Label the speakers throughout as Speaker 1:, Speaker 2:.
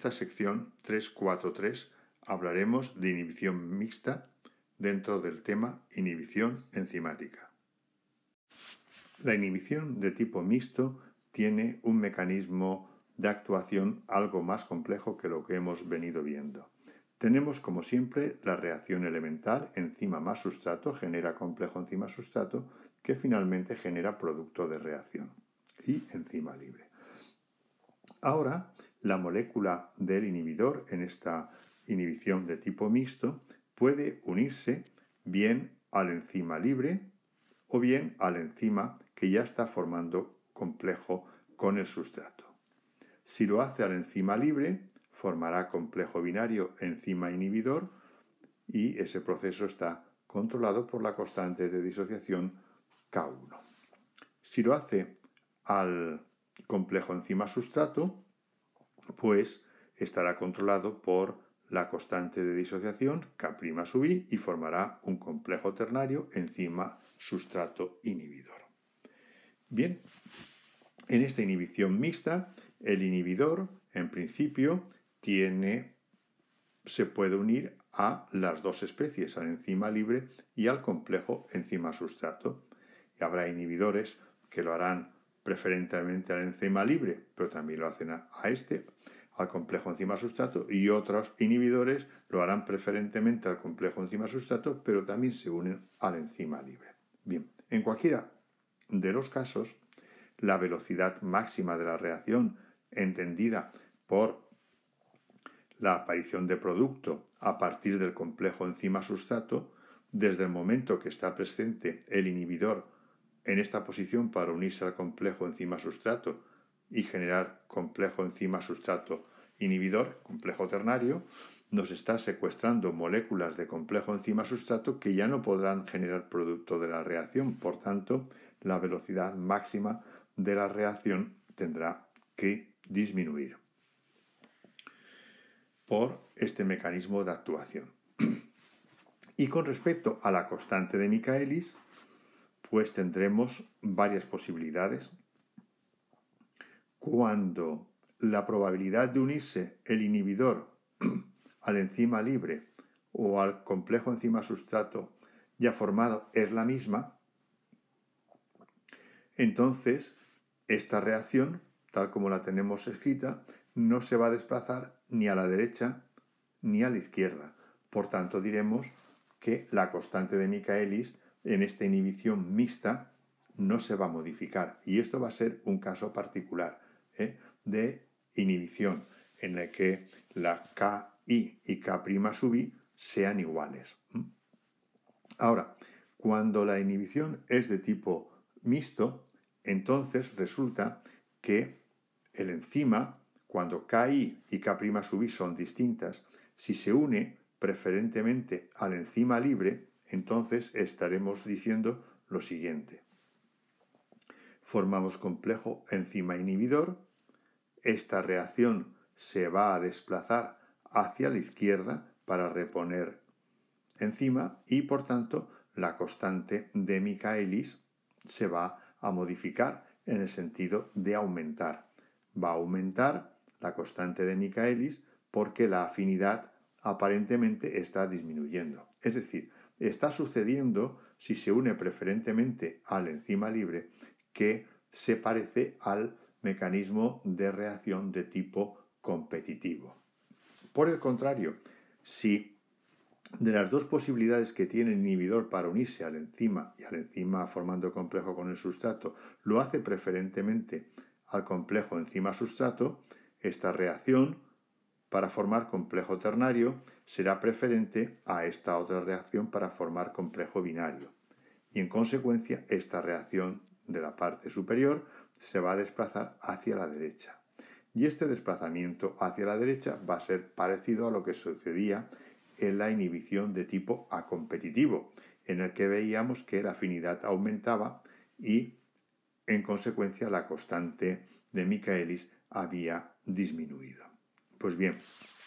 Speaker 1: esta sección 3.4.3 hablaremos de inhibición mixta dentro del tema inhibición enzimática. La inhibición de tipo mixto tiene un mecanismo de actuación algo más complejo que lo que hemos venido viendo. Tenemos, como siempre, la reacción elemental enzima más sustrato genera complejo enzima-sustrato que finalmente genera producto de reacción y enzima libre. Ahora, la molécula del inhibidor en esta inhibición de tipo mixto puede unirse bien al enzima libre o bien al enzima que ya está formando complejo con el sustrato. Si lo hace al enzima libre, formará complejo binario enzima inhibidor y ese proceso está controlado por la constante de disociación K1. Si lo hace al complejo enzima sustrato, pues estará controlado por la constante de disociación K' sub I y formará un complejo ternario enzima sustrato inhibidor. Bien, en esta inhibición mixta, el inhibidor, en principio, se puede unir a las dos especies, al enzima libre y al complejo enzima-sustrato. Y habrá inhibidores que lo harán preferentemente al enzima libre, pero también lo hacen al complejo enzima-sustrato, y otros inhibidores lo harán preferentemente al complejo enzima-sustrato, pero también se unen al enzima libre. Bien, en cualquiera de los casos, la velocidad máxima de la reacción, entendida por la aparición de producto a partir del complejo enzima-sustrato, desde el momento que está presente el inhibidor en esta posición para unirse al complejo enzima-sustrato y generar complejo enzima-sustrato inhibidor, complejo ternario, nos está secuestrando moléculas de complejo enzima-sustrato que ya no podrán generar producto de la reacción. Por tanto, la velocidad máxima de la reacción tendrá que disminuir por este mecanismo de actuación. Y con respecto a la constante de Michaelis, pues tendremos varias posibilidades. Cuando la probabilidad de unirse el inhibidor al enzima libre o al complejo enzima sustrato ya formado es la misma, entonces esta reacción, tal como la tenemos escrita, no se va a desplazar ni a la derecha ni a la izquierda. Por tanto, diremos que la constante de Michaelis en esta inhibición mixta no se va a modificar. Y esto va a ser un caso particular de inhibición en el que la Ki y K' sub I sean iguales. Ahora, cuando la inhibición es de tipo mixto, entonces resulta que el enzima, cuando Ki y K' sub I son distintas, si se une preferentemente al enzima libre, entonces estaremos diciendo lo siguiente. Formamos complejo enzima inhibidor, esta reacción se va a desplazar hacia la izquierda para reponer enzima y por tanto la constante de Michaelis se va a modificar en el sentido de aumentar. Va a aumentar la constante de Michaelis porque la afinidad aparentemente está disminuyendo. Es decir, está sucediendo si se une preferentemente al enzima libre que se parece al mecanismo de reacción de tipo competitivo. Por el contrario, si de las dos posibilidades que tiene el inhibidor para unirse al enzima y al enzima formando complejo con el sustrato, lo hace preferentemente al complejo enzima-sustrato, esta reacción para formar complejo ternario será preferente a esta otra reacción para formar complejo binario. Y en consecuencia, esta reacción de la parte superior se va a desplazar hacia la derecha. Y este desplazamiento hacia la derecha va a ser parecido a lo que sucedía en la inhibición de tipo acompetitivo, en el que veíamos que la afinidad aumentaba y, en consecuencia, la constante de Michaelis había disminuido. Pues bien,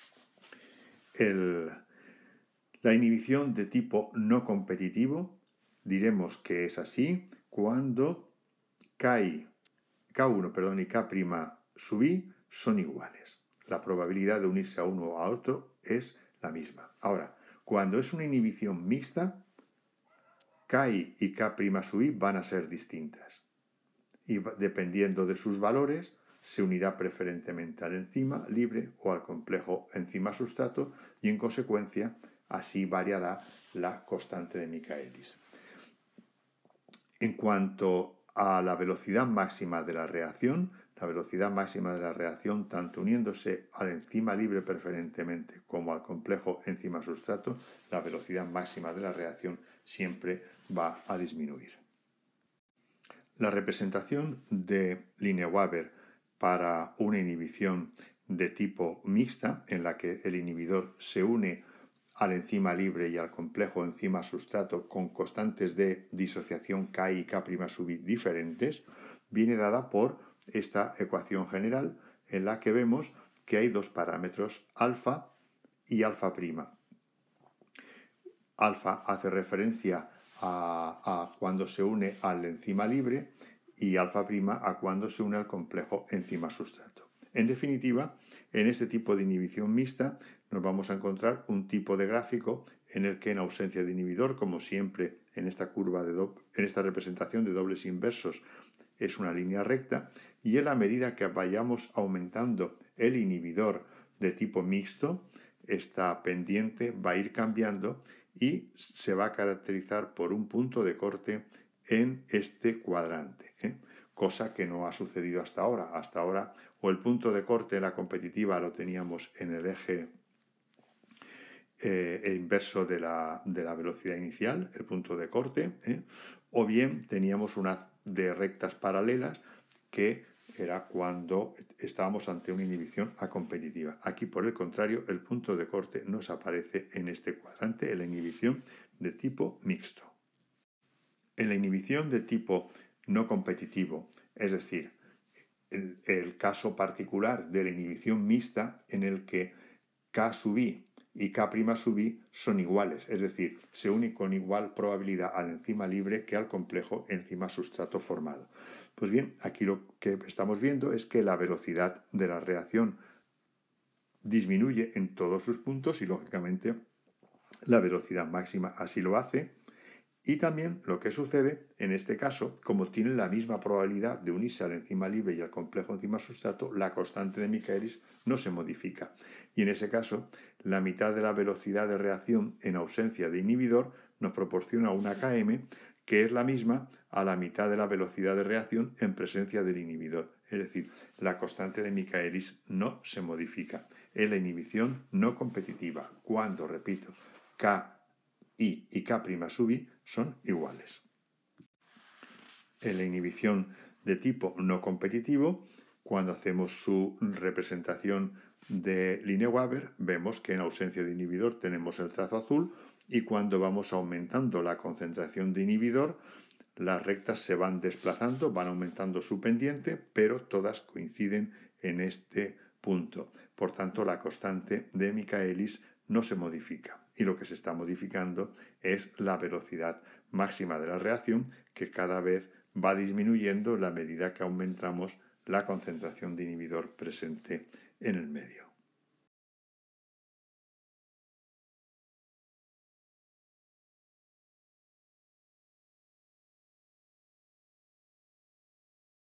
Speaker 1: la inhibición de tipo no competitivo diremos que es así cuando K1 y K' sub I son iguales. la probabilidad de unirse a uno o a otro es la misma. Ahora, cuando es una inhibición mixta, Ki y K' sub i van a ser distintas. Y dependiendo de sus valores, se unirá preferentemente al enzima libre o al complejo enzima-sustrato y, en consecuencia, así variará la constante de Michaelis. En cuanto a la velocidad máxima de la reacción, tanto uniéndose al enzima libre preferentemente como al complejo enzima-sustrato, la velocidad máxima de la reacción siempre va a disminuir. La representación de Lineweaver para una inhibición de tipo mixta, en la que el inhibidor se une al enzima libre y al complejo enzima-sustrato con constantes de disociación K y K' sub i diferentes, viene dada por esta ecuación general en la que vemos que hay dos parámetros, alfa y alfa prima. Alfa hace referencia a cuando se une al enzima libre y alfa prima a cuando se une al complejo enzima-sustrato. En definitiva, en este tipo de inhibición mixta nos vamos a encontrar un tipo de gráfico en el que, en ausencia de inhibidor, como siempre en esta representación de dobles inversos, es una línea recta, y en la medida que vayamos aumentando el inhibidor de tipo mixto, esta pendiente va a ir cambiando y se va a caracterizar por un punto de corte en este cuadrante, cosa que no ha sucedido hasta ahora. Hasta ahora, o el punto de corte en la competitiva lo teníamos en el eje inverso de la velocidad inicial, el punto de corte, o bien teníamos una de rectas paralelas que era cuando estábamos ante una inhibición acompetitiva. Aquí, por el contrario, el punto de corte nos aparece en este cuadrante, en la inhibición de tipo mixto. En la inhibición de tipo no competitivo, es decir, el caso particular de la inhibición mixta en el que K sub i y K' sub i son iguales, es decir, se une con igual probabilidad al enzima libre que al complejo enzima-sustrato formado. Pues bien, aquí lo que estamos viendo es que la velocidad de la reacción disminuye en todos sus puntos y, lógicamente, la velocidad máxima así lo hace. Y también lo que sucede en este caso, como tienen la misma probabilidad de unirse al enzima libre y al complejo enzima-sustrato, la constante de Michaelis no se modifica. Y en ese caso, la mitad de la velocidad de reacción en ausencia de inhibidor nos proporciona una Km que es la misma a la mitad de la velocidad de reacción en presencia del inhibidor. Es decir, la constante de Michaelis no se modifica. Es la inhibición no competitiva, cuando, repito, K I y K' sub i son iguales. En la inhibición de tipo no competitivo, cuando hacemos su representación de Lineweaver, vemos que en ausencia de inhibidor tenemos el trazo azul, y cuando vamos aumentando la concentración de inhibidor, las rectas se van desplazando, van aumentando su pendiente, pero todas coinciden en este punto. Por tanto, la constante de Michaelis no se modifica, y lo que se está modificando es la velocidad máxima de la reacción, que cada vez va disminuyendo en la medida que aumentamos la concentración de inhibidor presente en el medio.